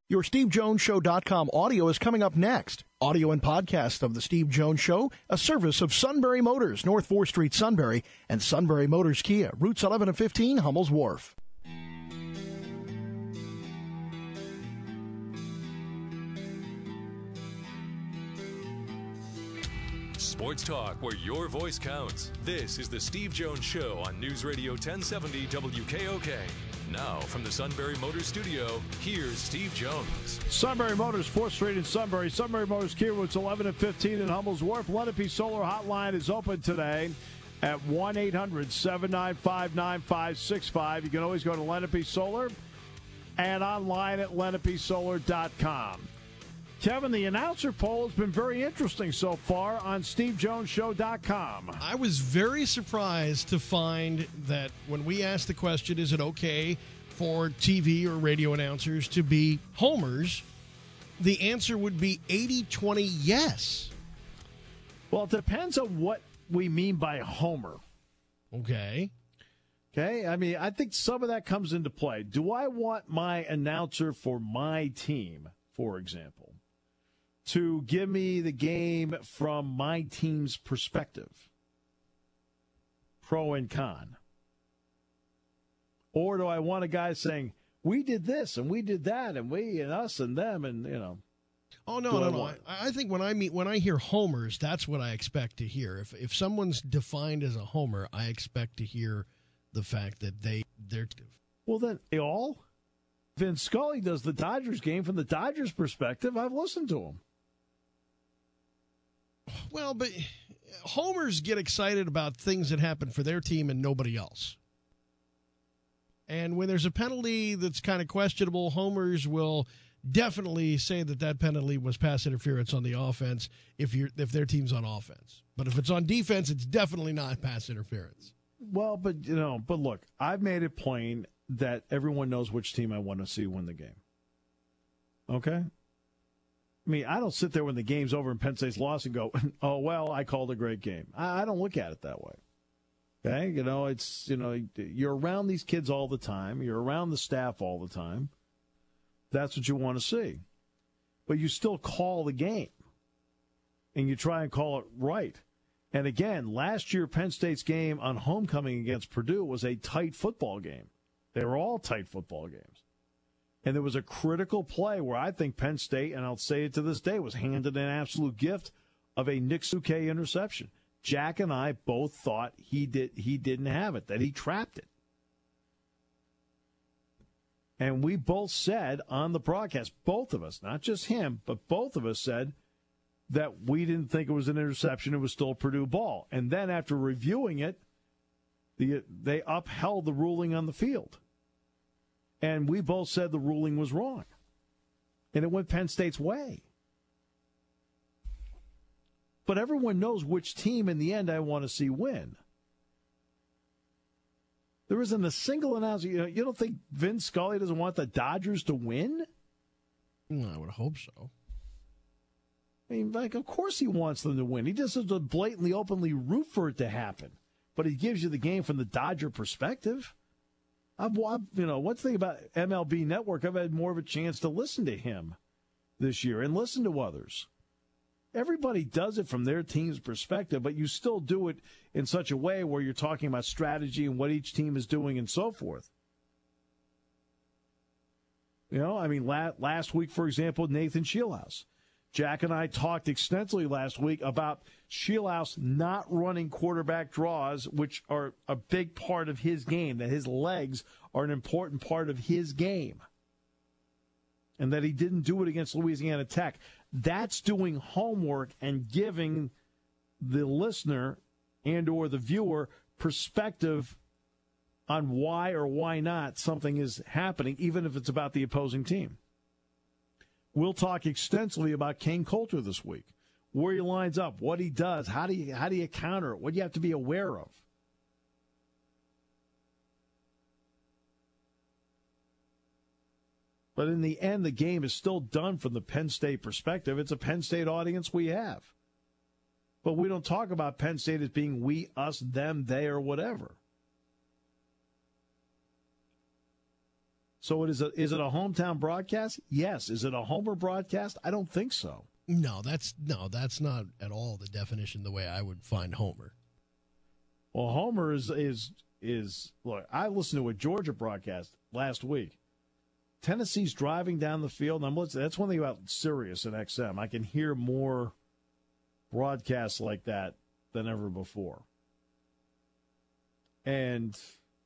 Your SteveJonesShow.com audio is coming up next. Audio and podcast of The Steve Jones Show, a service of Sunbury Motors, North 4th Street, Sunbury, and Sunbury Motors Kia, routes 11 and 15, Hummel's Wharf. Sports talk where your voice counts. This is The Steve Jones Show on News Radio 1070 WKOK. Now, from the Sunbury Motors studio, here's Steve Jones. Sunbury Motors, 4th Street in Sunbury. Sunbury Motors Kia, routes 11 and 15 in Hummel's Wharf. Lenape Solar Hotline is open today at 1-800-795-9565. You can always go to Lenape Solar and online at lenapesolar.com. Kevin, the announcer poll has been very interesting so far on SteveJonesShow.com. I was very surprised to find that when we asked the question, is it okay for TV or radio announcers to be homers, the answer would be 80-20 yes. Well, it depends on what we mean by homer. Okay. Okay, I mean, I think some of that comes into play. Do I want my announcer for my team, for example, to give me the game from my team's perspective, pro and con? Or do I want a guy saying, we did this and we did that and we and us and them and, you know? Oh, no. I think when I hear homers, that's what I expect to hear. If someone's defined as a homer, I expect to hear the fact that they're. Well, then, all? Vin Scully does the Dodgers game from the Dodgers' perspective. I've listened to him. Well, but homers get excited about things that happen for their team and nobody else. And when there's a penalty that's kind of questionable, homers will definitely say that penalty was pass interference on the offense if their team's on offense. But if it's on defense, it's definitely not pass interference. Well, but look, I've made it plain that everyone knows which team I want to see win the game. Okay? I mean, I don't sit there when the game's over and Penn State's lost and go, oh, well, I called a great game. I don't look at it that way. Okay? You're around these kids all the time. You're around the staff all the time. That's what you want to see. But you still call the game. And you try and call it right. And again, last year, Penn State's game on homecoming against Purdue was a tight football game. They were all tight football games. And there was a critical play where I think Penn State, and I'll say it to this day, was handed an absolute gift of a Nick Souquet interception. Jack and I both thought he didn't have it, that he trapped it. And we both said on the broadcast, both of us, not just him, but both of us said that we didn't think it was an interception. It was still a Purdue ball. And then after reviewing it, they upheld the ruling on the field. And we both said the ruling was wrong. And it went Penn State's way. But everyone knows which team in the end I want to see win. There isn't a single announcer. You don't think Vin Scully doesn't want the Dodgers to win? Well, I would hope so. I mean, of course he wants them to win. He just doesn't blatantly, openly root for it to happen. But he gives you the game from the Dodger perspective. One thing about MLB Network, I've had more of a chance to listen to him this year and listen to others. Everybody does it from their team's perspective, but you still do it in such a way where you're talking about strategy and what each team is doing and so forth. Last week, for example, Nathan Shieldhouse. Jack and I talked extensively last week about Shieldhouse not running quarterback draws, which are a big part of his game, that his legs are an important part of his game, and that he didn't do it against Louisiana Tech. That's doing homework and giving the listener and or the viewer perspective on why or why not something is happening, even if it's about the opposing team. We'll talk extensively about Kane Coulter this week, where he lines up, what he does, how do you counter it, what do you have to be aware of. But in the end, the game is still done from the Penn State perspective. It's a Penn State audience we have. But we don't talk about Penn State as being we, us, them, they, or whatever. So is it a hometown broadcast? Yes. Is it a homer broadcast? I don't think so. No, that's not at all the definition the way I would find homer. Well, homer is look, I listened to a Georgia broadcast last week. Tennessee's driving down the field, and I'm listening. That's one thing about Sirius and XM. I can hear more broadcasts like that than ever before. And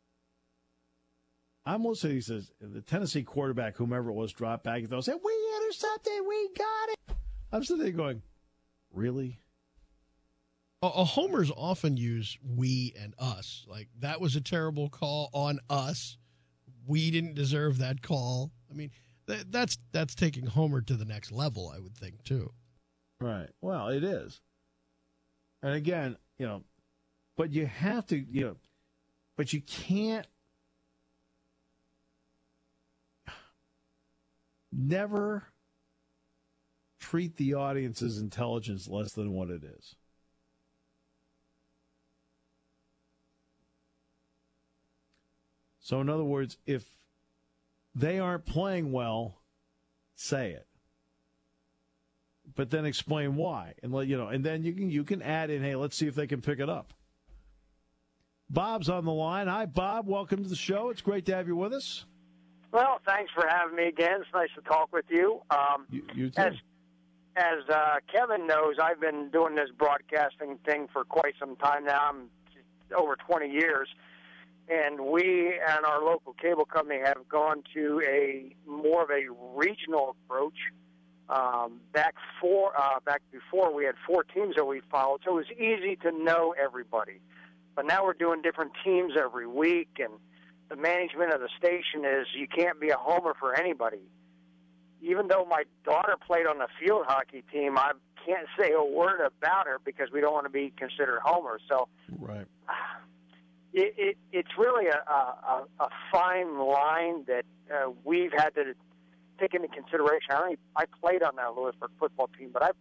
I'm listening. He says, the Tennessee quarterback, whomever it was, dropped back. He said, we intercepted. We got it. I'm sitting there going, really? Homers often use we and us. Like, that was a terrible call on us. We didn't deserve that call. I mean, that's taking homer to the next level, I would think, too. Right. Well, it is. And again, but you have to, but you can't never treat the audience's intelligence less than what it is. So in other words, if they aren't playing well, say it. But then explain why, and and then you can add in, hey, let's see if they can pick it up. Bob's on the line. Hi, Bob. Welcome to the show. It's great to have you with us. Well, thanks for having me again. It's nice to talk with you. You too. As Kevin knows, I've been doing this broadcasting thing for quite some time now. I'm over 20 years. And we and our local cable company have gone to more of a regional approach. Back before we had 4 teams that we followed, so it was easy to know everybody. But now we're doing different teams every week, and the management of the station is you can't be a homer for anybody. Even though my daughter played on the field hockey team, I can't say a word about her because we don't want to be considered homers. So, right. It's really a fine line that we've had to take into consideration. I played on that Lewisburg football team, but I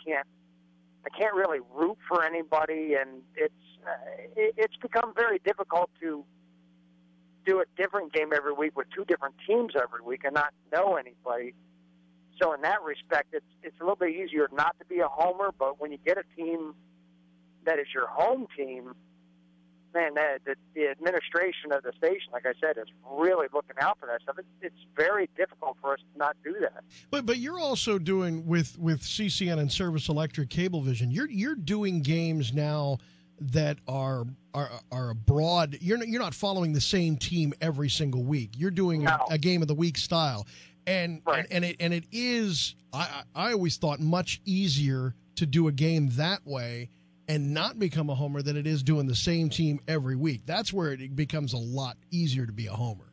can't really root for anybody, and it's become very difficult to do a different game every week with 2 different teams every week and not know anybody. So in that respect, it's a little bit easier not to be a homer, but when you get a team that is your home team, man, the administration of the station, like I said, is really looking out for that stuff. It's very difficult for us to not do that. But you're also doing with CCN and Service Electric Cablevision. You're doing games now that are abroad. You're not following the same team every single week. You're doing a game of the week style, and right. and it is. I always thought much easier to do a game that way and not become a homer than it is doing the same team every week. That's where it becomes a lot easier to be a homer.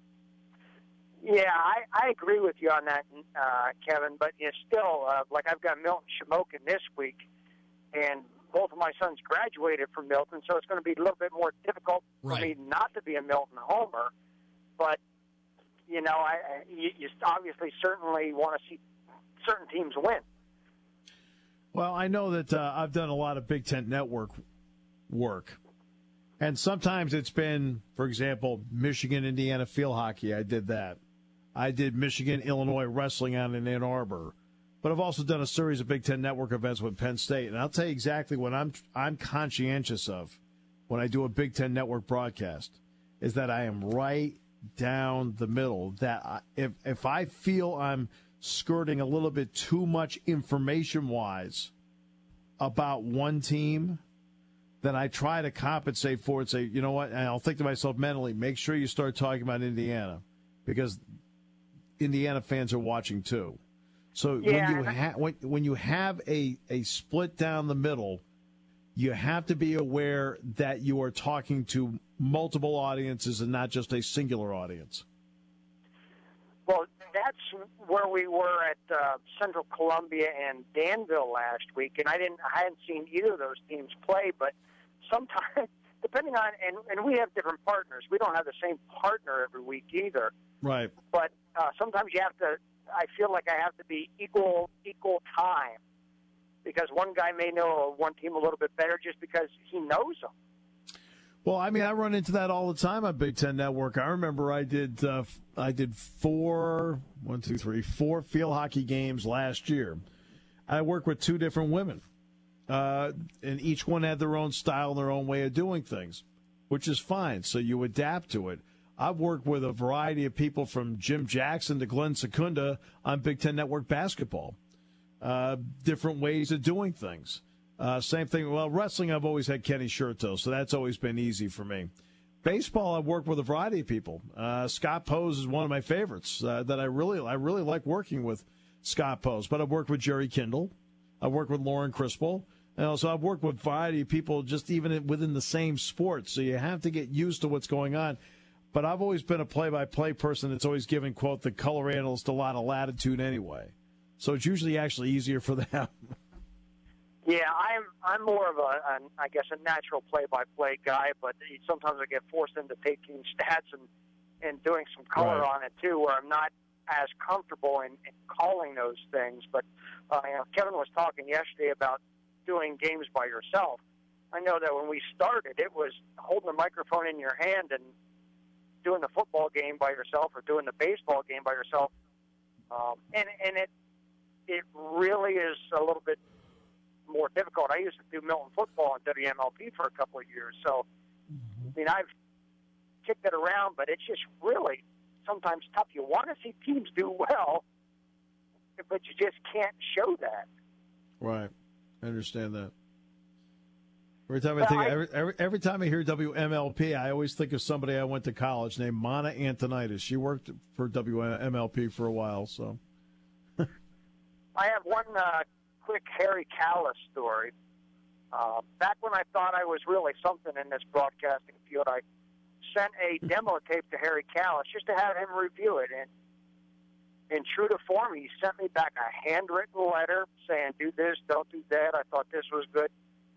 Yeah, I agree with you on that, Kevin, but still, like I've got Milton Shamokin this week, and both of my sons graduated from Milton, so it's going to be a little bit more difficult for me not to be a Milton homer, but, you obviously certainly want to see certain teams win. Well, I know that I've done a lot of Big Ten Network work, and sometimes it's been, for example, Michigan, Indiana field hockey. I did that. I did Michigan, Illinois wrestling out in Ann Arbor, but I've also done a series of Big Ten Network events with Penn State, and I'll tell you exactly what I'm conscientious of when I do a Big Ten Network broadcast is that I am right down the middle. That if I feel I'm skirting a little bit too much information-wise about one team, then I try to compensate for it, say, you know what, and I'll think to myself mentally, make sure you start talking about Indiana, because Indiana fans are watching too. So when you have a split down the middle, you have to be aware that you are talking to multiple audiences and not just a singular audience. Well, that's where we were at Central Columbia and Danville last week, and I hadn't seen either of those teams play, but sometimes, depending on, and we have different partners. We don't have the same partner every week either. Right. But sometimes you have to, I feel like I have to be equal time, because one guy may know one team a little bit better just because he knows them. Well, I mean, I run into that all the time on Big Ten Network. I remember I did four field hockey games last year. I worked with two different women, and each one had their own style and their own way of doing things, which is fine. So you adapt to it. I've worked with a variety of people from Jim Jackson to Glenn Secunda on Big Ten Network basketball. Different ways of doing things. Same thing. Well, wrestling, I've always had Kenny Sherto, so that's always been easy for me. Baseball, I've worked with a variety of people. Scott Pose is one of my favorites that I really like working with Scott Pose. But I've worked with Jerry Kindle. I've worked with Lauren Crispell. And also I've worked with a variety of people just even within the same sport. So you have to get used to what's going on. But I've always been a play-by-play person that's always given, quote, the color analyst a lot of latitude anyway. So it's usually actually easier for them. Yeah, I'm more of a natural play-by-play guy, but sometimes I get forced into taking stats and doing some color on it too, where I'm not as comfortable in calling those things. But Kevin was talking yesterday about doing games by yourself. I know that when we started, it was holding the microphone in your hand and doing the football game by yourself or doing the baseball game by yourself, and it really is a little bit more difficult. I used to do Milton football on WMLP for a couple of years, so I mean I've kicked it around, but it's just really sometimes tough. You want to see teams do well, but you just can't show that. Right, I understand that. Every time I hear WMLP, I always think of somebody I went to college named Mana Antonitis. She worked for WMLP for a while, so. I have one quick Harry Callis story. Back when I thought I was really something in this broadcasting field, I sent a demo tape to Harry Callis just to have him review it. And in true to form, he sent me back a handwritten letter saying, do this, don't do that. I thought this was good.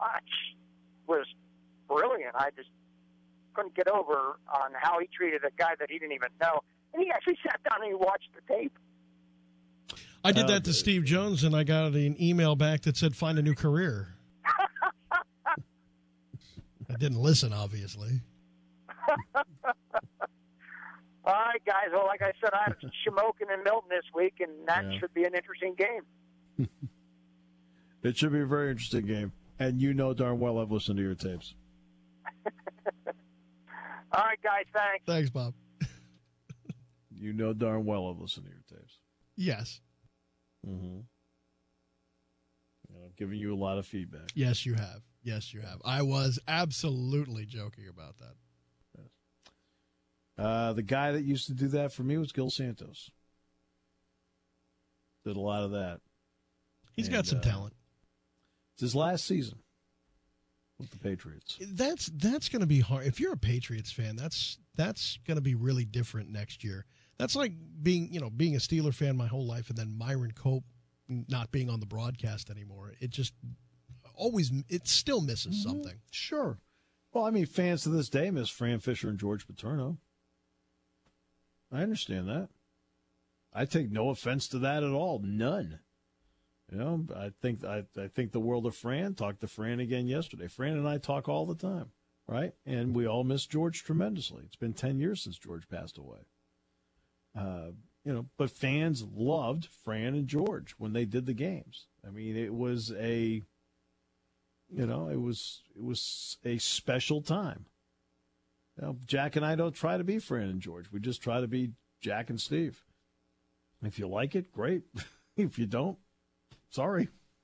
Was brilliant. I just couldn't get over on how he treated a guy that he didn't even know. And he actually sat down and he watched the tape. I did that to Steve Jones, and I got an email back that said, find a new career. I didn't listen, obviously. All right, guys. Well, like I said, I have Shamokin and Milton this week, and that should be an interesting game. It should be a very interesting game. And you know darn well I've listened to your tapes. All right, guys, thanks. Thanks, Bob. You know darn well I've listened to your tapes. Yes. Mm-hmm. I've given you a lot of feedback. Yes, you have. Yes, you have. I was absolutely joking about that. Yes. The guy that used to do that for me was Gil Santos. Did a lot of that. He's got some talent. It's his last season with the Patriots. That's going to be hard. If you're a Patriots fan, that's going to be really different next year. That's like being a Steeler fan my whole life and then Myron Cope not being on the broadcast anymore. It just still misses something. Sure. Well, I mean, fans to this day miss Fran Fisher and George Paterno. I understand that. I take no offense to that at all. None. I think the world of Fran. Talked to Fran again yesterday. Fran and I talk all the time, right? And we all miss George tremendously. It's been 10 years since George passed away. But fans loved Fran and George when they did the games. I mean, it was it was a special time. Jack and I don't try to be Fran and George. We just try to be Jack and Steve. If you like it, great. If you don't, sorry.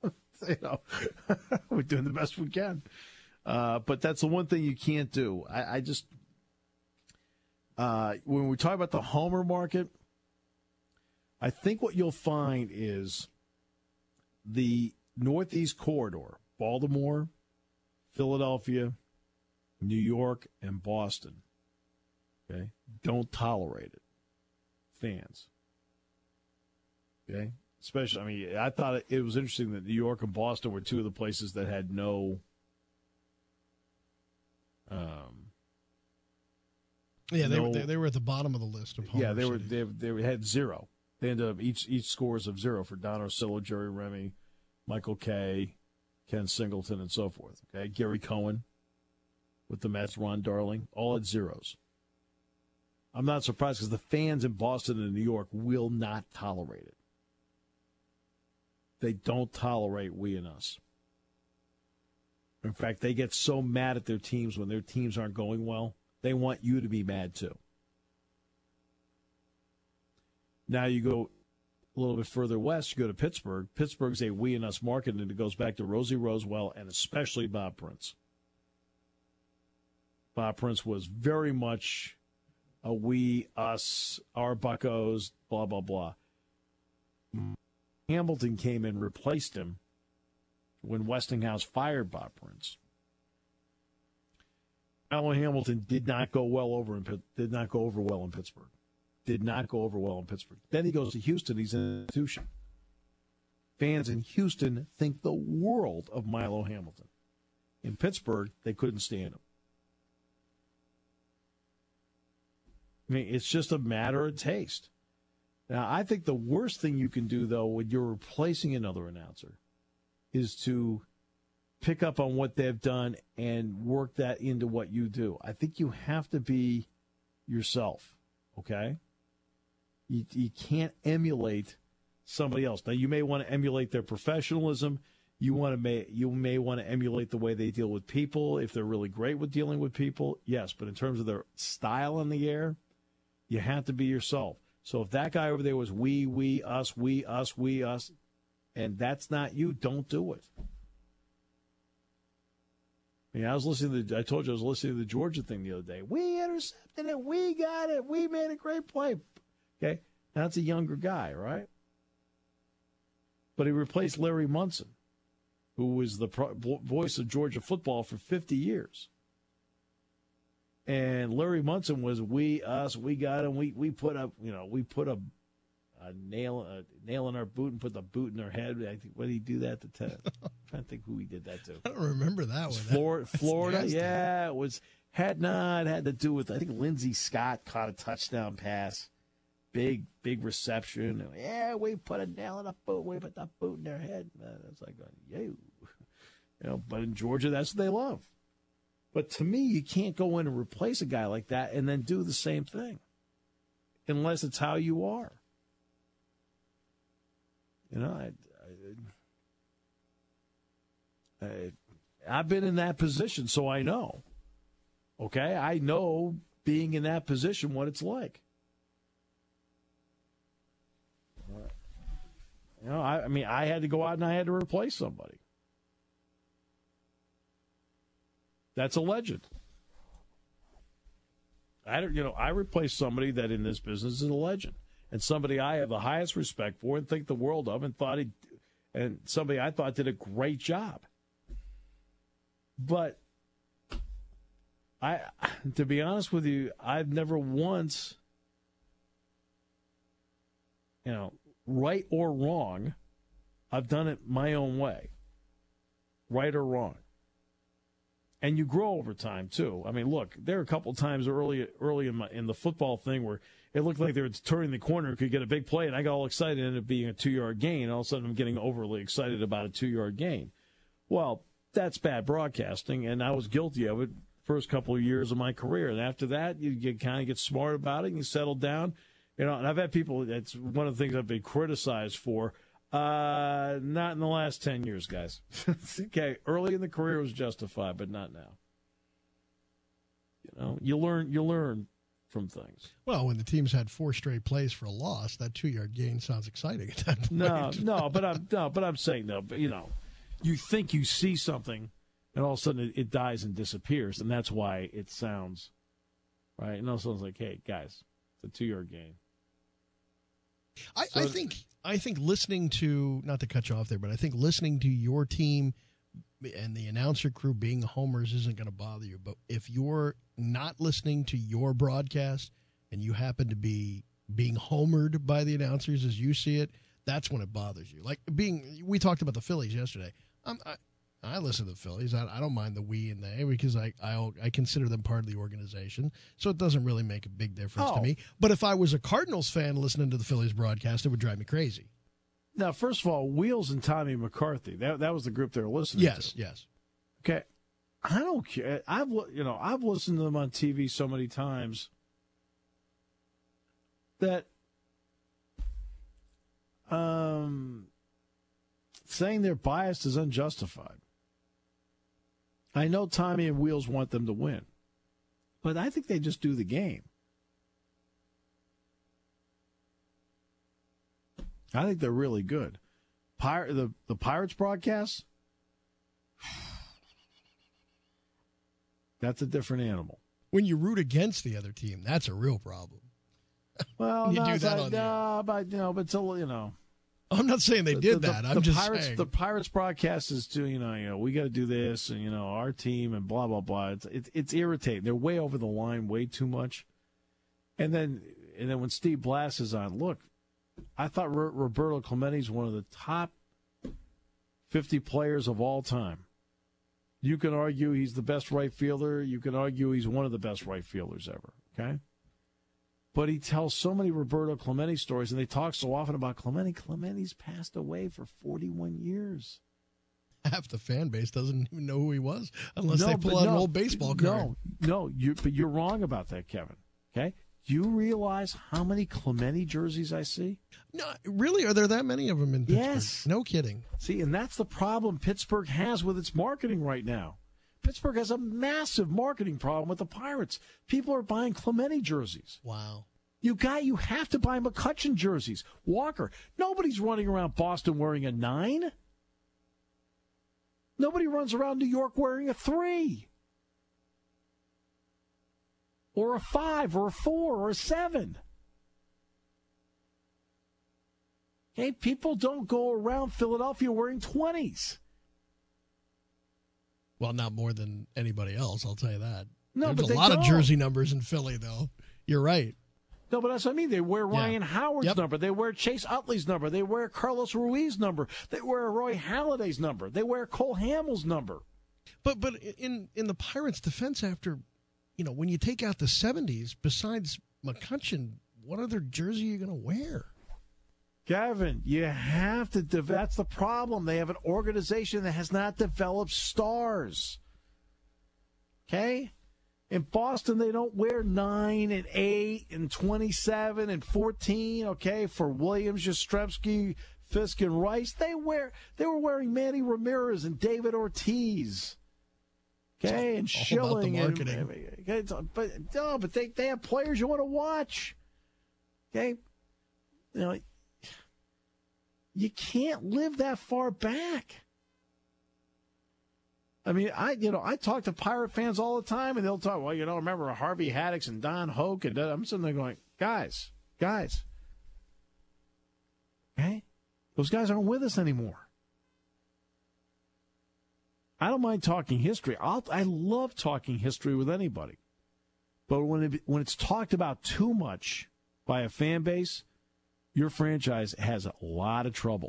We're doing the best we can. But that's the one thing you can't do. I just when we talk about the homer market, I think what you'll find is the Northeast corridor, Baltimore, Philadelphia, New York, and Boston, okay, don't tolerate it. Fans. Okay? Especially, I thought it was interesting that New York and Boston were two of the places that had no they were at the bottom of the list of homer cities. They had zero. They ended up each scores of zero for Don Orsillo, Jerry Remy, Michael Kay, Ken Singleton, and so forth. Okay, Gary Cohen. with the Mets, Ron Darling, all at zeros. I'm not surprised because the fans in Boston and New York will not tolerate it. They don't tolerate we and us. In fact, they get so mad at their teams when their teams aren't going well, they want you to be mad too. Now you go a little bit further west, you go to Pittsburgh. Pittsburgh's a we and us market, and it goes back to Rosie Rosewell and especially Bob Prince. Bob Prince was very much a we, us, our buccos, blah, blah, blah. Hamilton came and replaced him when Westinghouse fired Bob Prince. Alan Hamilton did not go over well in Pittsburgh. Did not go over well in Pittsburgh. Then he goes to Houston. He's an institution. Fans in Houston think the world of Milo Hamilton. In Pittsburgh, they couldn't stand him. I mean, it's just a matter of taste. Now, I think the worst thing you can do, though, when you're replacing another announcer is to pick up on what they've done and work that into what you do. I think you have to be yourself, okay? You can't emulate somebody else. Now, you may want to emulate their professionalism. You may want to emulate the way they deal with people. If they're really great with dealing with people, yes. But in terms of their style in the air, you have to be yourself. So if that guy over there was we, us, and that's not you, don't do it. I mean, I told you I was listening to the Georgia thing the other day. We intercepted it. We got it. We made a great play. Okay, that's a younger guy, right? But he replaced Larry Munson, who was the voice of Georgia football for 50 years. And Larry Munson was we, us, we got him. We put a nail in our boot and put the boot in our head. I think, what did he do that to Ted? I'm trying to think who he did that to. I don't remember that one. Florida, yeah, it was had to do with, I think Lindsey Scott caught a touchdown pass. Big reception. Yeah, we put a nail in a boot. We put the boot in their head. It's like, but in Georgia, that's what they love. But to me, you can't go in and replace a guy like that and then do the same thing, unless it's how you are. I've been in that position, so I know. Okay, I know being in that position what it's like. I had to go out and I had to replace somebody. That's a legend. I replaced somebody that in this business is a legend, and somebody I have the highest respect for and think the world of, and somebody I thought did a great job. But to be honest with you, I've never once, right or wrong, I've done it my own way, right or wrong. And you grow over time, too. I mean, look, there are a couple times early in the football thing where it looked like they were turning the corner, could get a big play, and I got all excited, and it ended up being a 2-yard gain. All of a sudden, I'm getting overly excited about a 2-yard gain. Well, that's bad broadcasting, and I was guilty of it first couple of years of my career. And after that, you kind of get smart about it, and you settle down. And I've had people, that's one of the things I've been criticized for. Not in the last 10 years, guys. Okay, early in the career was justified, but not now. You learn from things. Well, when the team's had 4 straight plays for a loss, that 2-yard gain sounds exciting at that point. No, but I'm saying no. But you think you see something, and all of a sudden it dies and disappears, and that's why it sounds right. And all of a sudden it's like, hey, guys, it's a 2-yard gain. I think listening to, not to cut you off there, but I think listening to your team and the announcer crew being homers isn't going to bother you. But if you're not listening to your broadcast and you happen to be being homered by the announcers as you see it, that's when it bothers you. Like we talked about the Phillies yesterday. I listen to the Phillies. I don't mind the we and they because I consider them part of the organization. So it doesn't really make a big difference to me. But if I was a Cardinals fan listening to the Phillies broadcast, it would drive me crazy. Now, first of all, Wheels and Tommy McCarthy, that was the group they were listening to. Yes. Okay. I don't care. I've listened to them on TV so many times that saying they're biased is unjustified. I know Tommy and Wheels want them to win, but I think they just do the game. I think they're really good. The Pirates broadcast, that's a different animal. When you root against the other team, that's a real problem. Well, you do that on but I'm not saying they did that. I'm just saying. The Pirates broadcast is doing, we got to do this, and our team, and blah blah blah. It's irritating. They're way over the line, way too much. And then when Steve Blass is on, look, I thought Roberto Clemente's one of the top 50 players of all time. You can argue he's the best right fielder. You can argue he's one of the best right fielders ever. Okay. But he tells so many Roberto Clemente stories, and they talk so often about Clemente. Clemente's passed away for 41 years. Half the fan base doesn't even know who he was unless they pull out an old baseball card. But you're wrong about that, Kevin. Okay? Do you realize how many Clemente jerseys I see? No, really? Are there that many of them in Pittsburgh? Yes. No kidding. See, and that's the problem Pittsburgh has with its marketing right now. Pittsburgh has a massive marketing problem with the Pirates. People are buying Clemente jerseys. Wow. You have to buy McCutchen jerseys. Walker. Nobody's running around Boston wearing a 9. Nobody runs around New York wearing a 3. Or a 5, or a 4, or a 7. Okay, people don't go around Philadelphia wearing 20s. Well, not more than anybody else, I'll tell you that. No, There's but a lot of jersey numbers in Philly, though. You're right. No, but that's what I mean. They wear Ryan Howard's number. They wear Chase Utley's number. They wear Carlos Ruiz's number. They wear Roy Halladay's number. They wear Cole Hamels' number. But in the Pirates' defense after, when you take out the 70s, besides McCutchen, what other jersey are you going to wear? Gavin, you have to. That's the problem. They have an organization that has not developed stars. Okay? In Boston, they don't wear 9 and 8 and 27 and 14, okay, for Williams, Yastrzemski, Fisk, and Rice. They were wearing Manny Ramirez and David Ortiz. Okay, and Schilling. About the marketing. But they have players you want to watch. Okay? You can't live that far back. I mean, I talk to Pirate fans all the time, and they'll talk, remember Harvey Haddix and Don Hoke, and I'm sitting there going, guys, okay? Those guys aren't with us anymore. I don't mind talking history. I love talking history with anybody. But when it's talked about too much by a fan base, your franchise has a lot of trouble.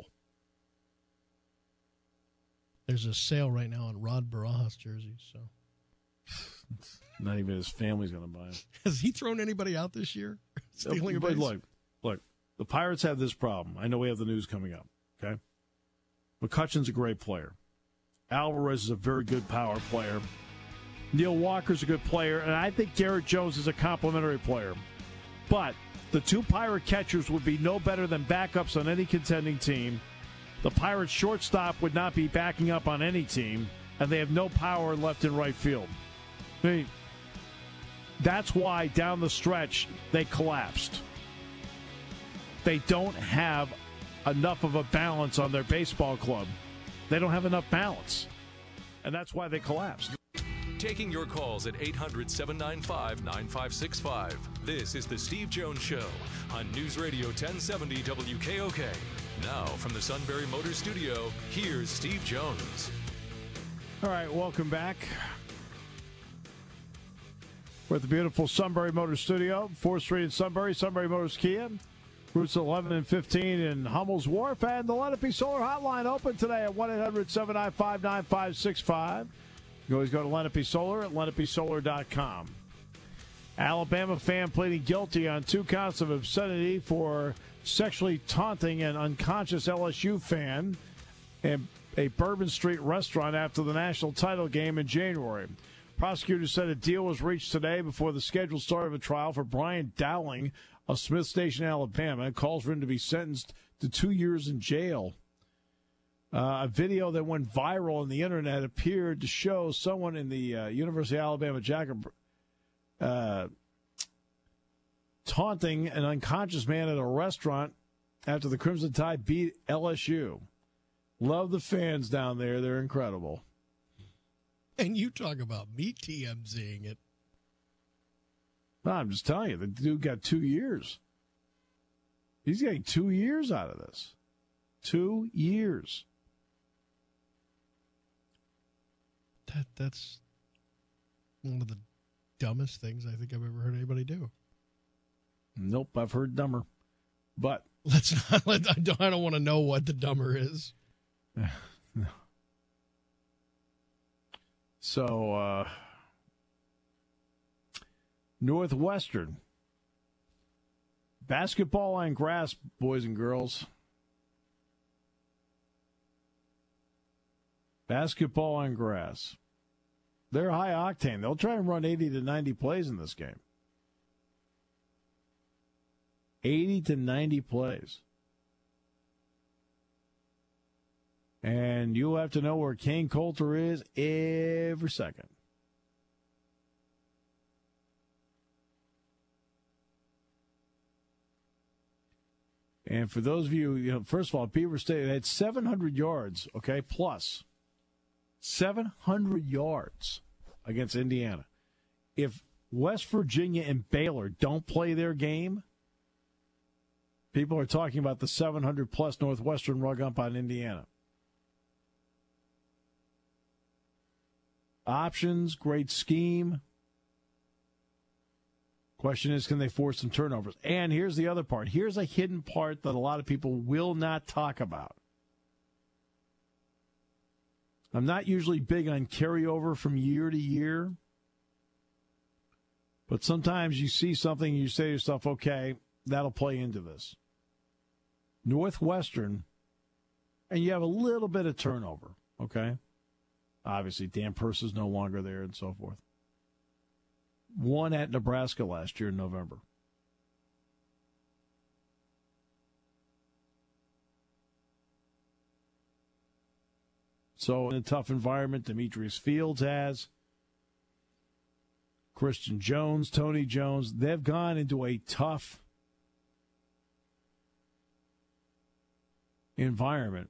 There's a sale right now on Rod Barajas jerseys. So, not even his family's going to buy them. Has he thrown anybody out this year? Stealing a base? Look, the Pirates have this problem. I know we have the news coming up. Okay, McCutchen's a great player. Alvarez is a very good power player. Neil Walker's a good player, and I think Garrett Jones is a complimentary player. But the two Pirate catchers would be no better than backups on any contending team. The Pirates' shortstop would not be backing up on any team, and they have no power left in right field. That's why down the stretch they collapsed. They don't have enough of a balance on their baseball club. They don't have enough balance, and that's why they collapsed. Taking your calls at 800-795-9565. This is the Steve Jones Show on News Radio 1070 WKOK. Now, from the Sunbury Motors Studio, here's Steve Jones. All right, welcome back. We're at the beautiful Sunbury Motors Studio, 4th Street in Sunbury, Sunbury Motors Kia, routes 11 and 15 in Hummel's Wharf, and the Lenape Solar Hotline open today at 1-800-795-9565. You can always go to Lenape Solar at lenapesolar.com. Alabama fan pleading guilty on 2 counts of obscenity for sexually taunting an unconscious LSU fan. And a Bourbon Street restaurant after the national title game in January. Prosecutors said a deal was reached today before the scheduled start of a trial for Brian Dowling of Smith Station, Alabama. It calls for him to be sentenced to 2 years in jail. A video that went viral on the internet appeared to show someone in the University of Alabama jacket taunting an unconscious man at a restaurant after the Crimson Tide beat LSU. Love the fans down there. They're incredible. And you talk about me TMZing it. No, I'm just telling you, the dude got 2 years. He's getting 2 years out of this. 2 years. That's one of the dumbest things I think I've ever heard anybody do. Nope, I've heard dumber. But let's not. I don't want to know what the dumber is. No. So, Northwestern. Basketball on grass, boys and girls. Basketball on grass. They're high octane. They'll try and run 80 to 90 plays in this game. 80 to 90 plays. And you'll have to know where Kane Coulter is every second. And for those of you, first of all, Beaver State had 700 yards, okay, plus 700 yards against Indiana. If West Virginia and Baylor don't play their game, people are talking about the 700-plus Northwestern rug up on Indiana. Options, great scheme. Question is, can they force some turnovers? And here's the other part. Here's a hidden part that a lot of people will not talk about. I'm not usually big on carryover from year to year. But sometimes you see something and you say to yourself, okay, that'll play into this. Northwestern, and you have a little bit of turnover, okay? Obviously, Dan Purse is no longer there and so forth. Won at Nebraska last year in November. So in a tough environment, Demetrius Fields has. Christian Jones, Tony Jones, they've gone into a tough environment.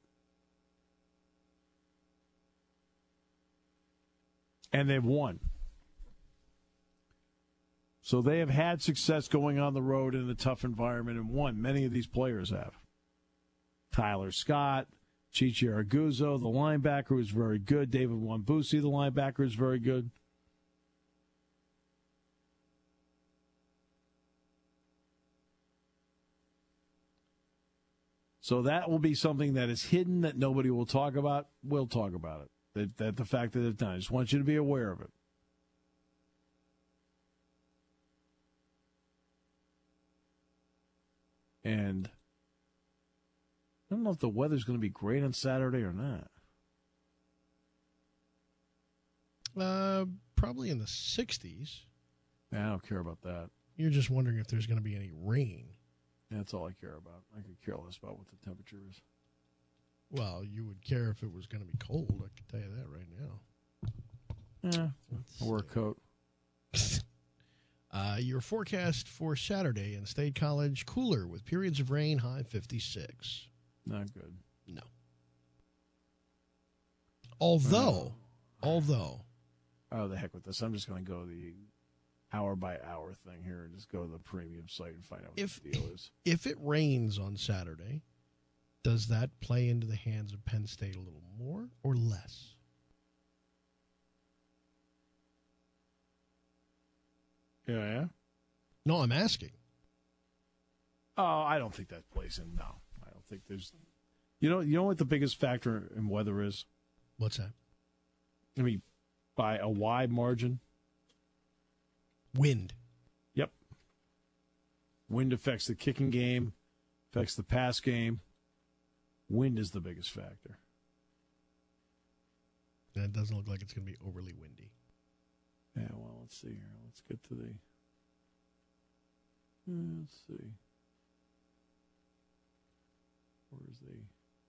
And they've won. So they have had success going on the road in a tough environment and won. Many of these players have. Tyler Scott, Chichi Arguzo, the linebacker, is very good. David Wambusi, the linebacker, is very good. So that will be something that is hidden that nobody will talk about. We'll talk about it. That the fact that they've done. I just want you to be aware of it. And I don't know if the weather's going to be great on Saturday or not. Probably in the 60s. I don't care about that. You're just wondering if there's going to be any rain. That's all I care about. I could care less about what the temperature is. Well, you would care if it was going to be cold. I can tell you that right now. Yeah, I'll wear a coat. Your forecast for Saturday in State College, cooler with periods of rain, high 56. Not good. No. Although. Oh, the heck with this. I'm just going to go the hour-by-hour thing here and just go to the premium site and find out what the deal is. If it rains on Saturday, does that play into the hands of Penn State a little more or less? Yeah? No, I'm asking. Oh, I don't think that plays in. No, I don't think there's. You know what the biggest factor in weather is? What's that? I mean, by a wide margin. Wind. Yep. Wind affects the kicking game, affects the pass game. Wind is the biggest factor. And it doesn't look like it's going to be overly windy. Yeah, well, let's see here. Let's get to the... Let's see. Where's the...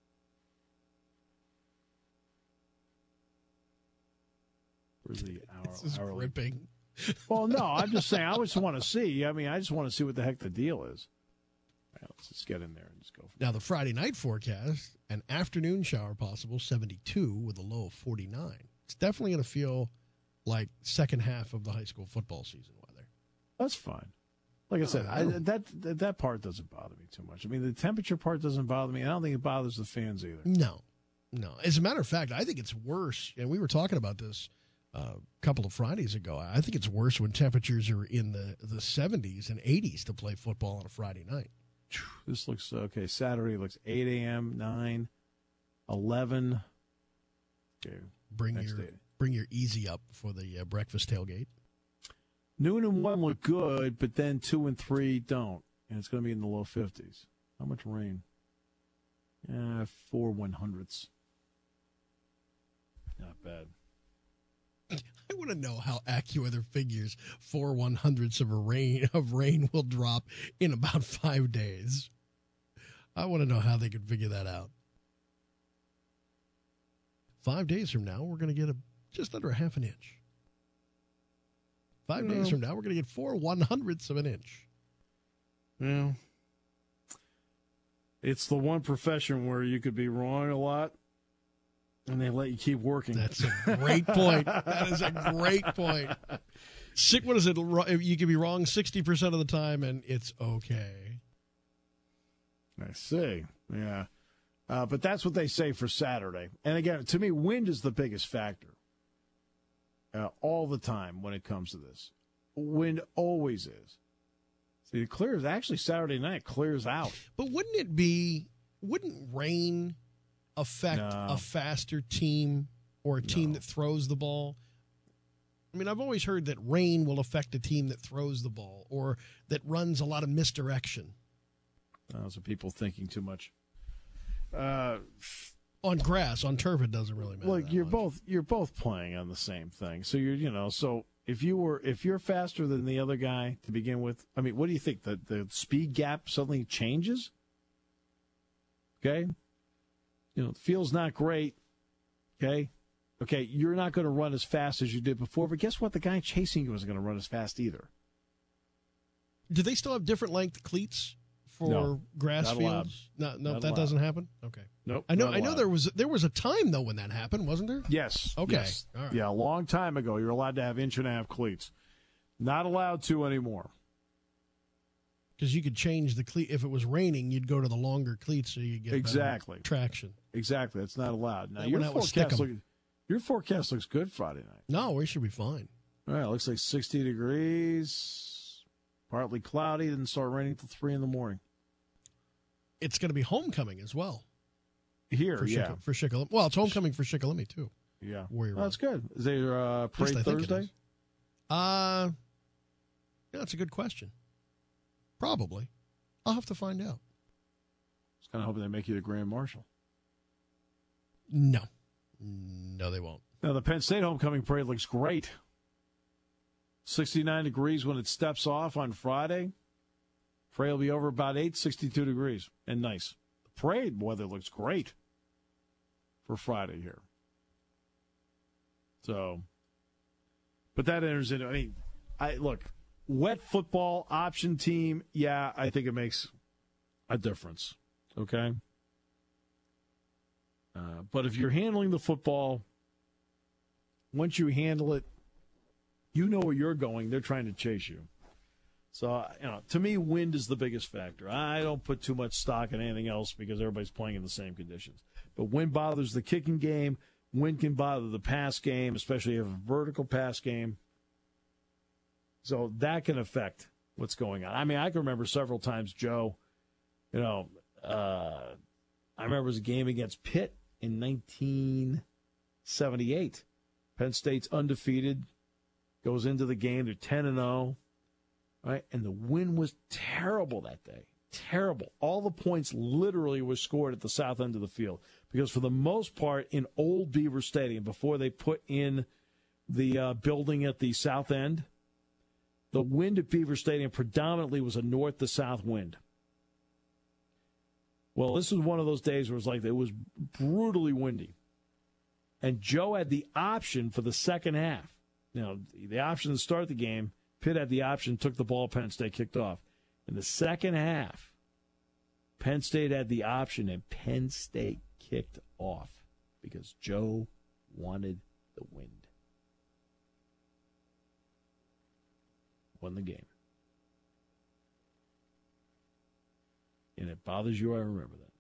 Where's the hour? This is hourly? gripping. Well, no, I'm just saying. I just want to see. I mean, I just want to see what the heck the deal is. All right, let's just get in there and just go. Now, the Friday night forecast, an afternoon shower possible, 72 with a low of 49. It's definitely going to feel like second half of the high school football season weather. That's fine. Like I said, that part doesn't bother me too much. I mean, the temperature part doesn't bother me. I don't think it bothers the fans either. No. As a matter of fact, I think it's worse, and we were talking about this a couple of Fridays ago. I think it's worse when temperatures are in the 70s and 80s to play football on a Friday night. This looks okay. Saturday looks 8 a.m., 9, 11. Okay, Bring your easy up for the breakfast tailgate. Noon and 1 look good, but then 2 and 3 don't. And it's going to be in the low 50s. How much rain? 4 100ths. Not bad. I want to know how AccuWeather figures 4 100ths of rain will drop in about 5 days. I want to know how they could figure that out. 5 days from now, we're going to get just under a half an inch. 5 days from now, we're going to get 4 100ths of an inch. Yeah. It's the one profession where you could be wrong a lot, and they let you keep working. That's a great point. That is a great point. What is it? You can be wrong 60% of the time, and it's okay. I see. Yeah. But that's what they say for Saturday. And again, to me, wind is the biggest factor. All the time when it comes to this. Wind always is. See, it clears. Actually, Saturday night clears out. But wouldn't rain affect a faster team or a team that throws the ball? I mean, I've always heard that rain will affect a team that throws the ball or that runs a lot of misdirection. Those are people thinking too much. On grass, on turf, it doesn't really matter. Look, you're both playing on the same thing. So so if you're faster than the other guy to begin with, I mean, what do you think? The speed gap suddenly changes? Okay? The field's not great. Okay? Okay, you're not going to run as fast as you did before, but guess what? The guy chasing you isn't going to run as fast either. Do they still have different length cleats for grass fields? No, that doesn't happen? Okay. Nope. I know there was a time though when that happened, wasn't there? Yes. Okay. Yes. All right. Yeah, a long time ago you're allowed to have 1.5-inch cleats. Not allowed to anymore. Because you could change the cleat. If it was raining, you'd go to the longer cleats so you get better traction. Exactly. That's not allowed. Now your forecast looks good Friday night. No, we should be fine. All right, looks like 60 degrees, partly cloudy, didn't start raining until 3 in the morning. It's going to be homecoming as well. Here, for Shikellamy. Well, it's homecoming for Shikellamy, too. Yeah. That's good. Is there parade Thursday? Yeah, that's a good question. Probably. I'll have to find out. I was kind of hoping they make you the Grand Marshal. No, they won't. Now, the Penn State homecoming parade looks great. 69 degrees when it steps off on Friday. Parade will be over about 62 degrees, and nice. The parade weather looks great for Friday here. So, but that enters into, look, wet football option team, yeah, I think it makes a difference, okay? But if you're handling the football, once you handle it, you know where you're going. They're trying to chase you. So, to me, wind is the biggest factor. I don't put too much stock in anything else because everybody's playing in the same conditions. But wind bothers the kicking game. Wind can bother the pass game, especially if you have a vertical pass game. So that can affect what's going on. I mean, I can remember several times, Joe, I remember it was a game against Pitt in 1978. Penn State's undefeated, goes into the game. They're 10-0, right? And the wind was terrible that day. Terrible. All the points literally were scored at the south end of the field. because for the most part, in old Beaver Stadium, before they put in the building at the south end, the wind at Beaver Stadium predominantly was a north to south wind. Well, this was one of those days where it was brutally windy. And Joe had the option for the second half. Now, the option to start the game, Pitt had the option, took the ball, Penn State kicked off. In the second half, Penn State had the option, and Penn State kicked off because Joe wanted the wind. Won the game. And it bothers you, I remember that.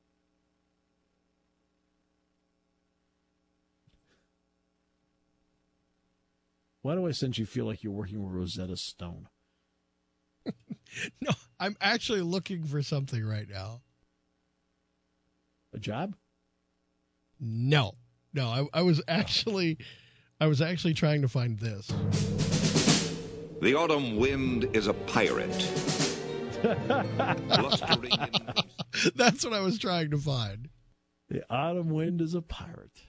Why do I sense you feel like you're working with Rosetta Stone? No, I'm actually looking for something right now. A job? No, I was actually trying to find this. The autumn wind is a pirate. Blustering in... That's what I was trying to find. The autumn wind is a pirate.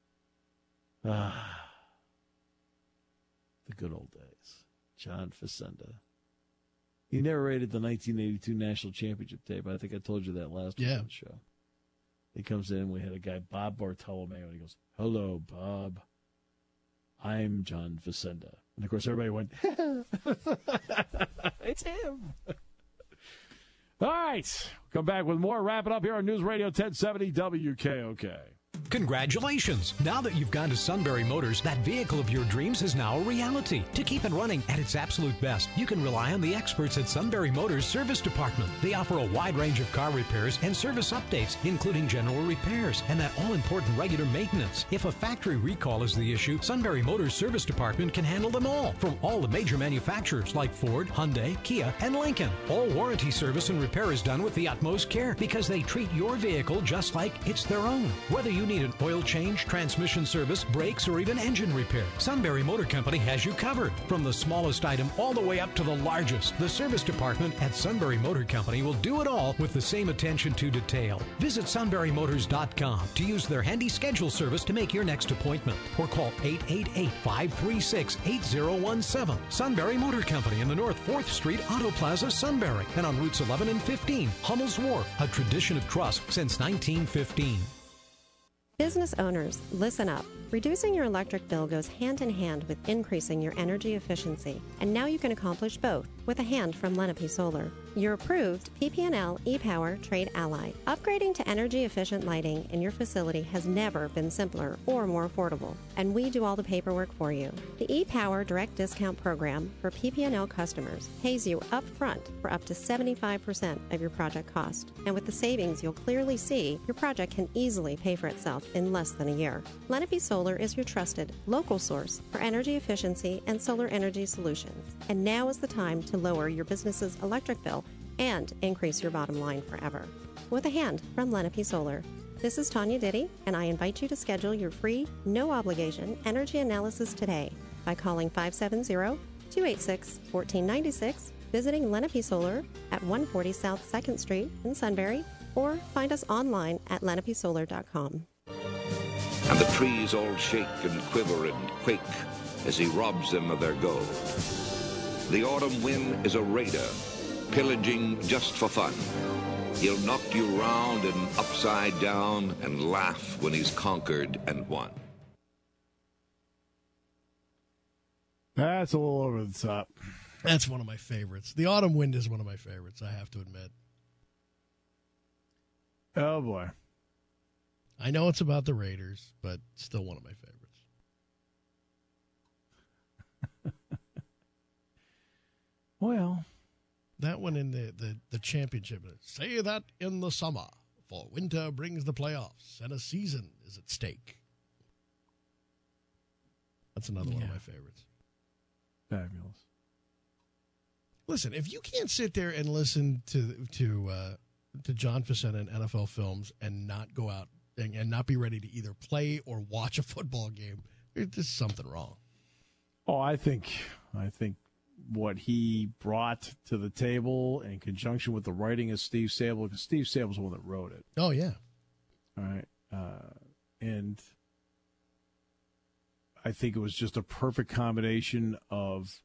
Ah, the good old days. John Facenda. He narrated the 1982 National Championship tape. I think I told you that last week on the show. He comes in. We had a guy, Bob Bartolomeo, and he goes, "Hello, Bob. I'm John Facenda." And, of course, everybody went, "It's him." All right. Come back with more. Wrap it up here on News Radio 1070 WKOK. Congratulations! Now that you've gone to Sunbury Motors, that vehicle of your dreams is now a reality. To keep it running at its absolute best, you can rely on the experts at Sunbury Motors Service Department. They offer a wide range of car repairs and service updates, including general repairs and that all-important regular maintenance. If a factory recall is the issue, Sunbury Motors Service Department can handle them all, from all the major manufacturers like Ford, Hyundai, Kia, and Lincoln. All warranty service and repair is done with the utmost care because they treat your vehicle just like it's their own. Whether you need an oil change, transmission service, brakes, or even engine repair, Sunbury Motor Company has you covered. From the smallest item all the way up to the largest, the service department at Sunbury Motor Company will do it all with the same attention to detail. Visit sunburymotors.com to use their handy schedule service to make your next appointment, or call 888-536-8017. Sunbury Motor Company in the North 4th Street Auto Plaza, Sunbury, and on routes 11 and 15, Hummel's Wharf, a tradition of trust since 1915. Business owners, listen up. Reducing your electric bill goes hand in hand with increasing your energy efficiency. And now you can accomplish both with a hand from Lenape Solar, your approved PPL e-Power trade ally. Upgrading to energy-efficient lighting in your facility has never been simpler or more affordable, and we do all the paperwork for you. The e-Power Direct Discount Program for PPL customers pays you up front for up to 75% of your project cost. And with the savings you'll clearly see, your project can easily pay for itself in less than a year. Lenape Solar is your trusted local source for energy efficiency and solar energy solutions. And now is the time to lower your business's electric bill and increase your bottom line forever. With a hand from Lenape Solar. This is Tanya Diddy, and I invite you to schedule your free, no-obligation energy analysis today by calling 570-286-1496, visiting Lenape Solar at 140 South 2nd Street in Sunbury, or find us online at lenapesolar.com. And the trees all shake and quiver and quake as he robs them of their gold. The autumn wind is a raider, pillaging just for fun. He'll knock you round and upside down and laugh when he's conquered and won. That's a little over the top. That's one of my favorites. The autumn wind is one of my favorites, I have to admit. Oh, boy. I know it's about the Raiders, but still one of my favorites. Well, that one in the championship. Say that in the summer, for winter brings the playoffs, and a season is at stake. That's another one of my favorites. Fabulous. Listen, if you can't sit there and listen to John Facenda and NFL Films and not go out and not be ready to either play or watch a football game, there's just something wrong. Oh, I think what he brought to the table in conjunction with the writing of Steve Sabol, because Steve Sabol's the one that wrote it. Oh, yeah. All right. And I think it was just a perfect combination of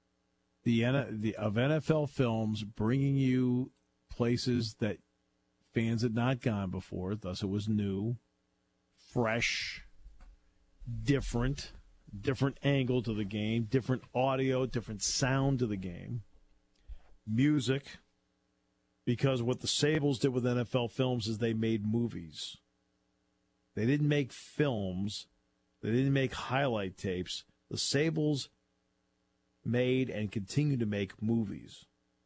of NFL films bringing you places that fans had not gone before. Thus, it was new, fresh, different angle to the game, different audio, different sound to the game, music. Because what the Sables did with NFL films is they made movies. They didn't make films. They didn't make highlight tapes. The Sables made and continue to make movies.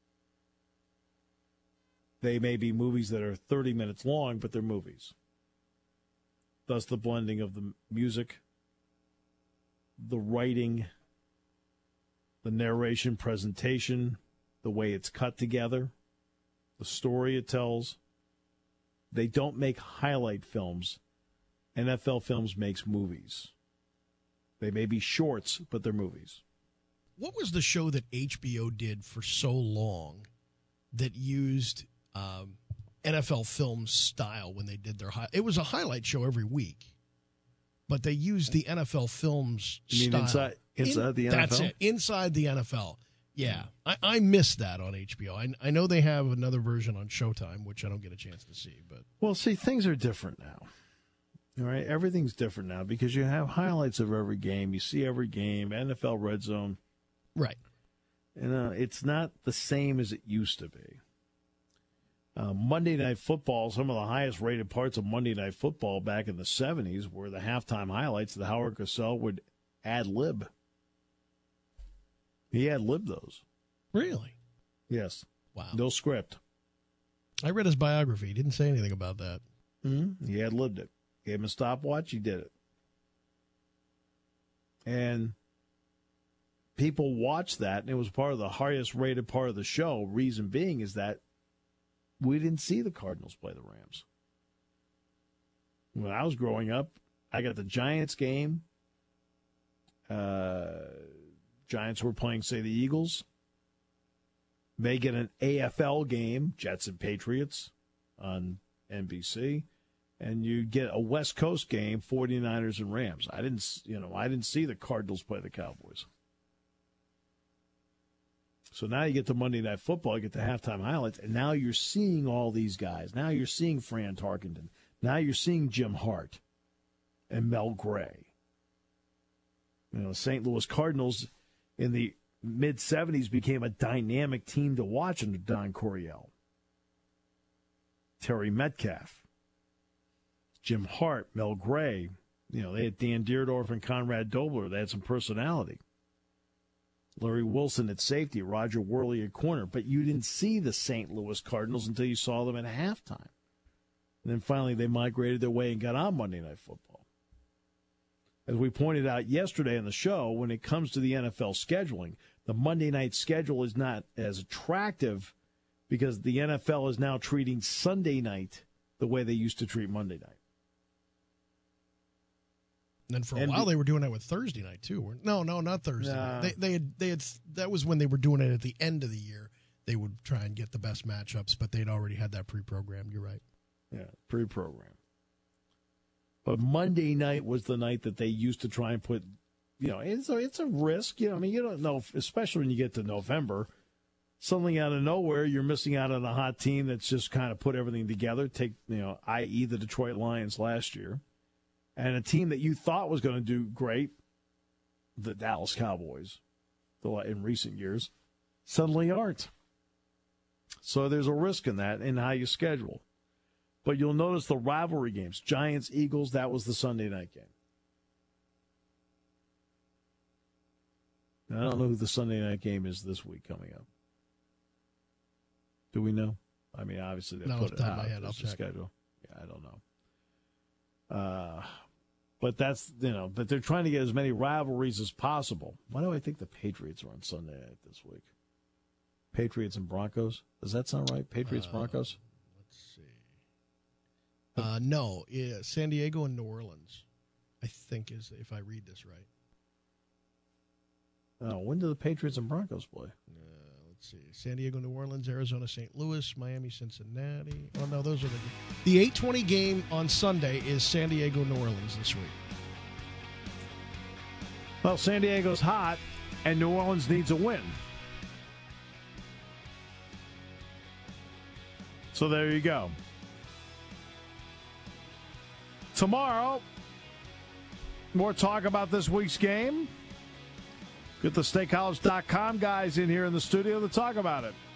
They may be movies that are 30 minutes long, but they're movies. Thus the blending of the music, the writing, the narration, presentation, the way it's cut together, the story it tells. They don't make highlight films. NFL Films makes movies. They may be shorts, but they're movies. What was the show that HBO did for so long that used NFL Films style when they did their it was a highlight show every week, but they used the NFL Films you mean style. Inside the NFL? That's it, inside the NFL. Yeah, I missed that on HBO. I know they have another version on Showtime, which I don't get a chance to see. But well, see, things are different now. All right, everything's different now because you have highlights of every game. You see every game, NFL Red Zone. Right. And it's not the same as it used to be. Monday Night Football, some of the highest rated parts of Monday Night Football back in the 70s were the halftime highlights that Howard Cosell would ad-lib. He ad-libbed those. Really? Yes. Wow. No script. I read his biography. He didn't say anything about that. Mm-hmm. He ad-libbed it. Gave him a stopwatch. He did it. And people watched that, and it was part of the highest rated part of the show. Reason being is that we didn't see the Cardinals play the Rams. When I was growing up, I got the Giants game. Giants were playing, say, the Eagles. May get an AFL game, Jets and Patriots, on NBC. And you get a West Coast game, 49ers and Rams. I didn't see the Cardinals play the Cowboys. So now you get to Monday Night Football, you get the halftime highlights, and now you're seeing all these guys. Now you're seeing Fran Tarkenton. Now you're seeing Jim Hart and Mel Gray. St. Louis Cardinals in the mid-'70s became a dynamic team to watch under Don Coryell. Terry Metcalf, Jim Hart, Mel Gray. They had Dan Dierdorf and Conrad Dobler. They had some personality. Larry Wilson at safety, Roger Worley at corner. But you didn't see the St. Louis Cardinals until you saw them at halftime. And then finally they migrated their way and got on Monday Night Football. As we pointed out yesterday on the show, when it comes to the NFL scheduling, the Monday night schedule is not as attractive because the NFL is now treating Sunday night the way they used to treat Monday night. And then for a while they were doing it with Thursday night too. No, not Thursday night. They had that was when they were doing it at the end of the year. They would try and get the best matchups, but they'd already had that pre-programmed. You're right. Yeah, pre-programmed. But Monday night was the night that they used to try and put, it's a risk. You don't know, especially when you get to November, suddenly out of nowhere, you're missing out on a hot team that's just kind of put everything together. Take, i.e. the Detroit Lions last year. And a team that you thought was going to do great, the Dallas Cowboys, in recent years, suddenly aren't. So there's a risk in that in how you schedule. But you'll notice the rivalry games, Giants, Eagles, that was the Sunday night game. Now, I don't know who the Sunday night game is this week coming up. Do we know? I mean, obviously they put it out. I'll check. Schedule. Yeah, I don't know. But that's, but they're trying to get as many rivalries as possible. Why do I think the Patriots are on Sunday night this week? Patriots and Broncos? Does that sound right? Patriots, Broncos? Let's see. No, San Diego and New Orleans, I think is, if I read this right. When do the Patriots and Broncos play? let's see. San Diego, New Orleans, Arizona, St. Louis, Miami, Cincinnati. Oh, no, those are the 8:20 game on Sunday is San Diego, New Orleans this week. Well, San Diego's hot, and New Orleans needs a win. So there you go. Tomorrow, more talk about this week's game. Get the StateCollege.com guys in here in the studio to talk about it.